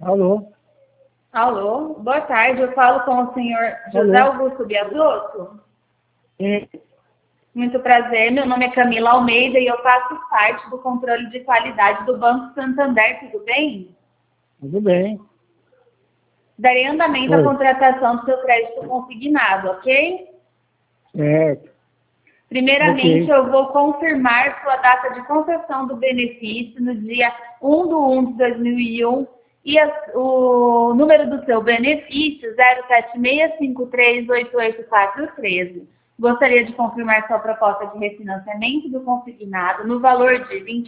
Alô? Alô, boa tarde, eu falo com o senhor José Augusto Biasotto. Muito prazer, meu nome é Camila Almeida e eu faço parte do controle de qualidade do Banco Santander, tudo bem? Tudo bem. Darei andamento à contratação do seu crédito consignado, ok? Certo. Primeiramente, eu vou confirmar sua data de concessão do benefício no dia 1/1/2001 e o número do seu benefício 0765388413. Gostaria de confirmar sua proposta de refinanciamento do consignado no valor de R$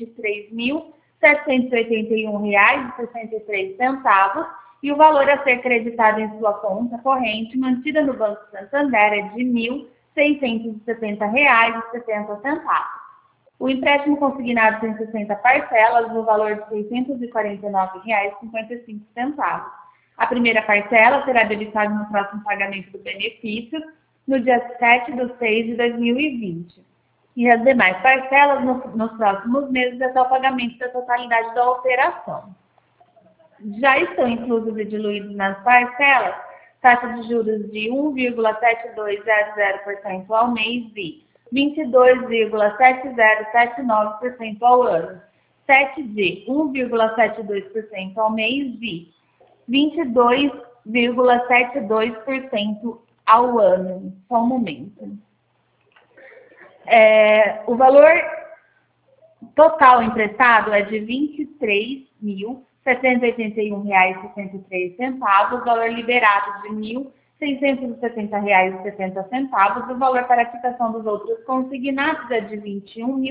23.781,63 e o valor a ser creditado em sua conta corrente mantida no Banco Santander é de R$ 1.670,70. O empréstimo consignado tem 60 parcelas no valor de R$ 649,55. A primeira parcela será debitada no próximo pagamento do benefício, no dia 7/6/2020. E as demais parcelas nos próximos meses até o pagamento da totalidade da operação. Já estão inclusos e diluídos nas parcelas taxa de juros de 1,7200% ao mês e 22,7079% ao ano, 7 de 1,72% ao mês e 22,72% ao ano. Só um momento. O valor total emprestado é de R$ 23.781,63, o valor liberado de R$ 1.670,70, o valor para a quitação dos outros consignados é de R$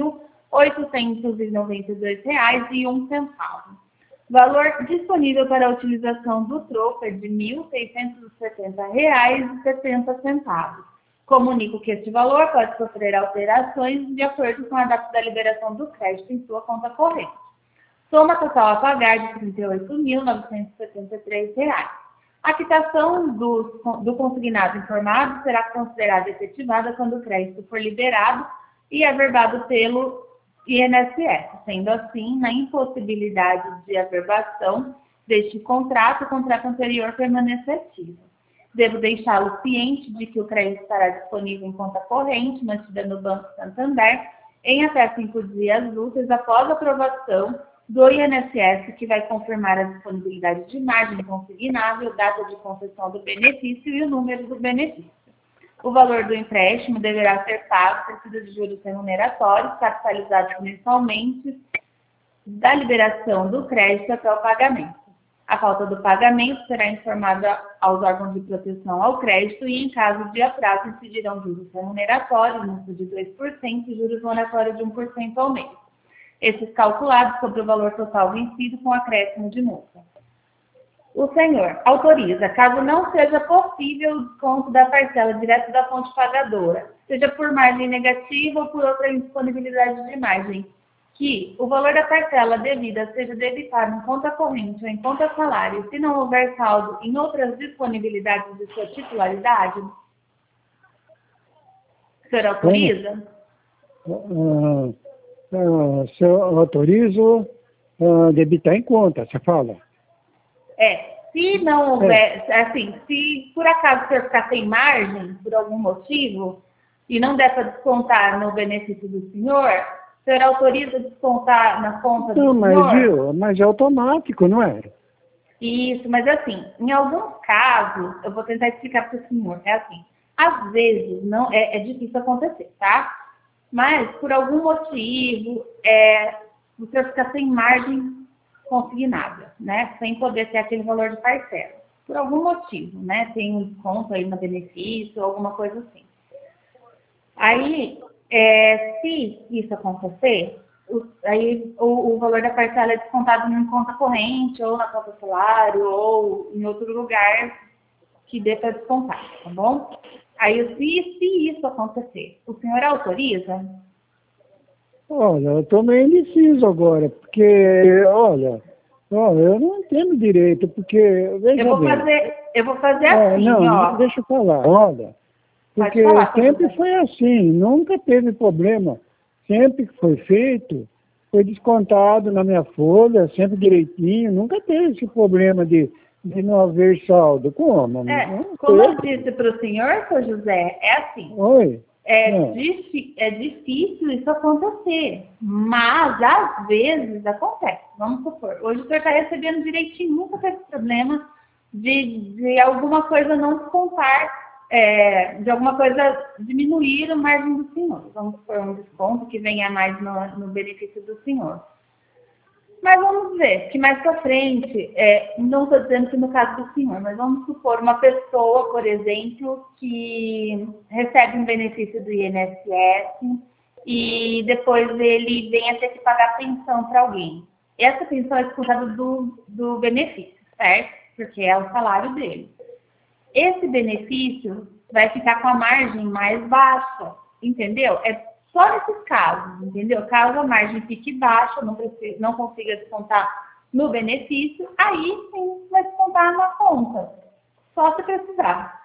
21.892,01. Valor disponível para a utilização do troco é de R$ 1.670,70. Comunico que este valor pode sofrer alterações de acordo com a data da liberação do crédito em sua conta corrente. Soma total a pagar de R$ 38.973. A quitação do consignado informado será considerada efetivada quando o crédito for liberado e averbado pelo INSS. Sendo assim, na impossibilidade de averbação deste contrato, o contrato anterior permanece ativo. Devo deixá-lo ciente de que o crédito estará disponível em conta corrente, mantida no Banco Santander, em até 5 dias úteis após a aprovação do INSS, que vai confirmar a disponibilidade de margem consignável, data de concessão do benefício e o número do benefício. O valor do empréstimo deverá ser pago por meio de juros remuneratórios, capitalizados mensalmente, da liberação do crédito até o pagamento. A falta do pagamento será informada aos órgãos de proteção ao crédito e, em caso de atraso, incidirão juros remuneratórios, multa de 2% e juros moratórios de 1% ao mês. Esses calculados sobre o valor total vencido com acréscimo de multa. O senhor autoriza, caso não seja possível o desconto da parcela direto da fonte pagadora, seja por margem negativa ou por outra indisponibilidade de margem, que o valor da parcela devida seja debitado em conta corrente ou em conta salário, se não houver saldo em outras disponibilidades de sua titularidade? O senhor autoriza? Se eu autorizo debitar em conta, você fala? Se não houver, assim, se por acaso o senhor ficar sem margem, por algum motivo, e não der para descontar no benefício do senhor, o senhor autoriza descontar na conta do senhor? Mas é automático, não é? Isso, mas assim, em alguns casos, eu vou tentar explicar para o senhor, é assim, às vezes não é difícil acontecer, tá? Mas, por algum motivo, o senhor fica sem margem consignada, né? Sem poder ter aquele valor de parcela. Por algum motivo, né? Tem um desconto aí no benefício, alguma coisa assim. Aí, se isso acontecer, o valor da parcela é descontado em conta corrente, ou na conta salário, ou em outro lugar que dê para descontar, tá bom? Aí, se isso acontecer, o senhor autoriza? Olha, eu estou meio indeciso agora, porque, olha, eu não entendo direito, porque, veja eu vou fazer assim, ó. Deixa eu falar, olha, porque sempre foi assim, nunca teve problema. Sempre que foi feito, foi descontado na minha folha, sempre direitinho, nunca teve esse problema de não haver saldo. Como? Como eu disse para o senhor, seu José, é assim. Oi? É difícil isso acontecer, mas às vezes acontece. Vamos supor, hoje o senhor está recebendo direitinho, nunca teve problema de alguma coisa não descontar, de alguma coisa diminuir a margem do senhor. Vamos supor um desconto que venha mais no benefício do senhor. Mas vamos ver, que mais para frente, não estou dizendo que no caso do senhor, mas vamos supor uma pessoa, por exemplo, que recebe um benefício do INSS e depois ele vem a ter que pagar pensão para alguém. Essa pensão é descontada do benefício, certo? Porque é o salário dele. Esse benefício vai ficar com a margem mais baixa, entendeu? É só nesses casos, entendeu? Caso a margem fique baixa, não consiga descontar no benefício, aí sim vai descontar na conta. Só se precisar.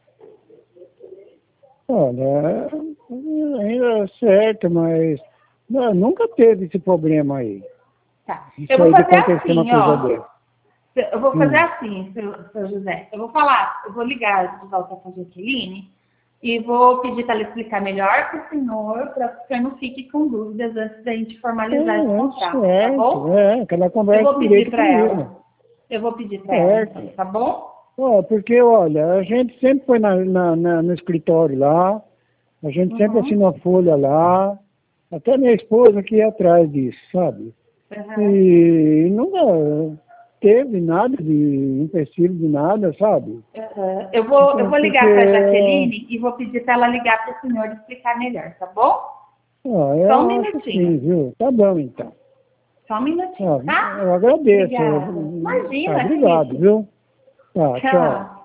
Olha, ainda é certo, mas nunca teve esse problema aí. Tá. Isso Eu vou aí de fazer acontecer uma assim, coisa ó. dessa. Eu vou fazer assim, seu José. Eu vou ligar de volta para a Jaqueline e vou pedir para ela explicar melhor para o senhor não fique com dúvidas antes da gente formalizar esse contrato, certo, tá bom? aquela conversa Eu vou pedir direito para comigo. ela. Eu vou pedir para ela, então, tá bom? Porque, olha, a gente sempre foi no escritório lá, a gente sempre assinou a folha lá, até minha esposa que ia atrás disso, sabe? E nunca teve nada de empecilho de nada, sabe? Eu vou ligar para a Jaqueline e vou pedir para ela ligar para o senhor explicar melhor, tá bom? Só um minutinho. Sim, viu? Tá bom, então. Só um minutinho, tá? Eu agradeço. Obrigada. Imagina. Obrigado, viu? Tá, tchau.